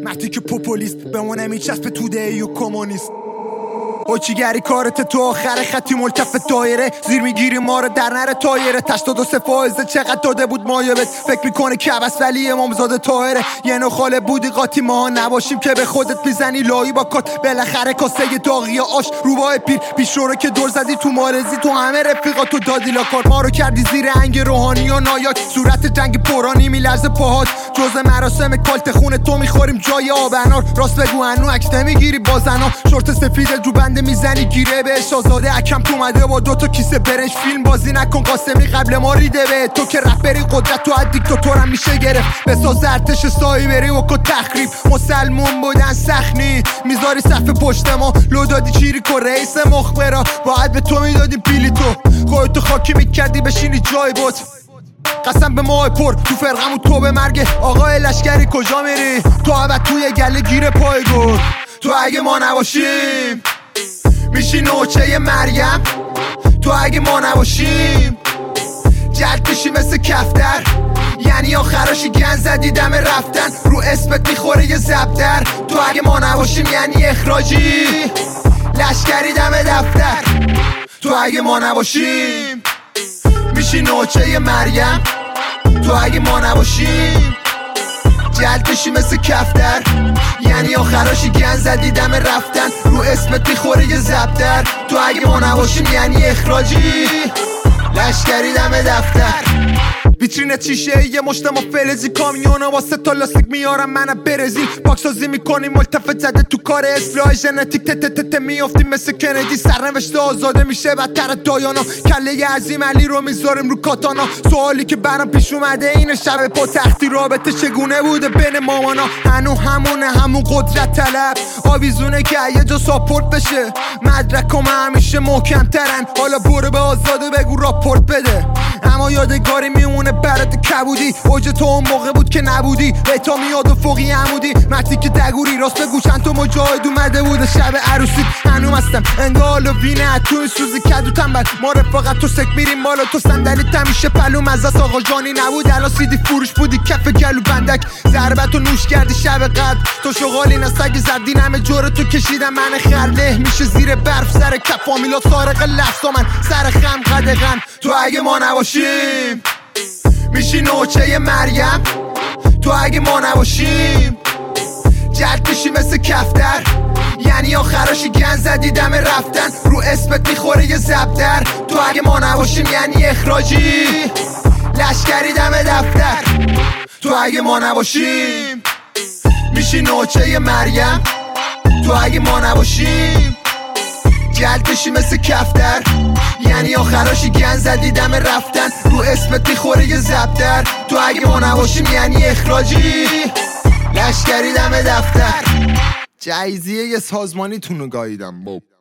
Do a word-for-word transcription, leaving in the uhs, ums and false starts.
مرتی که پوپولیست بمونه میچسب توده ایو کمونیست. اوچیگری کارت تو آخر خطی ملتف دایره زیر میگیری ما رو در نره تایره تشتاد و سه فایزه چقدر داده بود مایبت فکر میکنه که بس ولی امامزاده طاهره یه نو خاله بودی قاطی ما نباشیم که به خودت میزنی لایی با کات بالاخره کاسه داغی آش روبای پیر پیش رو که دور زدی تو مارزی تو همه رفیقا تو دادی لاکار ما رو کردی زیر انگ روحانی و نایاک صورت جنگ پرانی میلرزه پاهات جزء مراسم کالت خونه تو میخوریم جای آبنار راست بگو انو عکس نمیگیری با زنا شورت سفید جو میزنی گیره بهش آزاده اکم تو اومده با دوتا کیسه برنج فیلم بازی نکن قاسمی قبل ما ریده به تو که رپری قدرت تو از دیکتاتورم میشه گرفت بساز ارتش سایی بری و که تخریب مسلمون بودن سخنی میذاری صف پشت ما لو دادی چیری که رئیس مخبرا باید به تو میدادیم پیلی تو خودتو خاکی میکردی بشینی جای بود قسم به ماه پر تو فرقمون تو به مرگ آقای لشکری کجا میری تو عبد توی گله گیر پای گل تو اگه ما نباشیم میشی نوچه مریم تو اگه ما نباشیم جلد میشی مثل کفتر یعنی آخراشی گن زدی دم رفتن رو اسمت میخوره یه زبدر تو اگه ما نباشیم یعنی اخراجی لشکری دم دفتر تو اگه ما نباشیم میشی نوچه مریم تو اگه ما نباشیم جلد بشی مثل کفتر یعنی آخراشی گن زدی دم رفتن رو اسمت میخوره یه زبدر تو اگه ما نباشیم یعنی اخراجی لشکری دم دفتر ویترین چیشه یه مشت ما فلزی کامیونا واسه تا لاستیک میارم منم برزی پاکسازی میکنیم ملتفت زده تو کار اصلاح ژنتیک تت تت تت میافتیم مثل کندی سرنوشت آزاده میشه بدتر دایانا کله عظیم علی رو میذاریم رو کاتانا سوالی که برام پیش اومده اینه شب پا تختی رابطه چگونه بوده بین مامانا هنو همونه همون قدرت طلب آویزونه که یه جا ساپورت بشه مدرکم همیشه محکم ترن حالا برو به آزاده بگو راپورت بده اما یادگاری میمونه برات کبودی اوج تو اون موقع بود که نبودی بهتا میاد و فوقی عمودی مرتی که دگوری راست بگو چند تو مجاهد اومده بود شب عروسی هنوم هستم انگال و وینه تو این سوزی کدو تنبل ما رفاقت تو سک میریم بالا تو صندلی تمیشه پلوم از دست آقا جانی نبود الان سیدی فروش بودی کف گلو بندک ضربتو نوش کردی شب قد تو شغالی نسگی زردین همه جور تو کشیدم من خرله میشه زیر برف سر کف فامیلا سارق لفظا من سر خم قدغن تو اگه ما نباشیم میشی نوچه مریم تو اگه ما نباشیم جلد میشی مثل کفتر یعنی آخراشی گن زدی دم رفتن رو اسمت میخوره یه زبدر تو اگه ما نباشیم یعنی اخراجی لشکری دم دفتر تو اگه ما نباشیم میشی نوچه مریم تو اگه ما نباشیم جلد بشی مثل کفتر یعنی آخراشی گن زدی دم رفتن رو اسمت میخوره یه زبدر تو اگه ما نباشیم یعنی اخراجی لشکری دم دفتر جایزیه یه سازمانی تونو گاییدم باب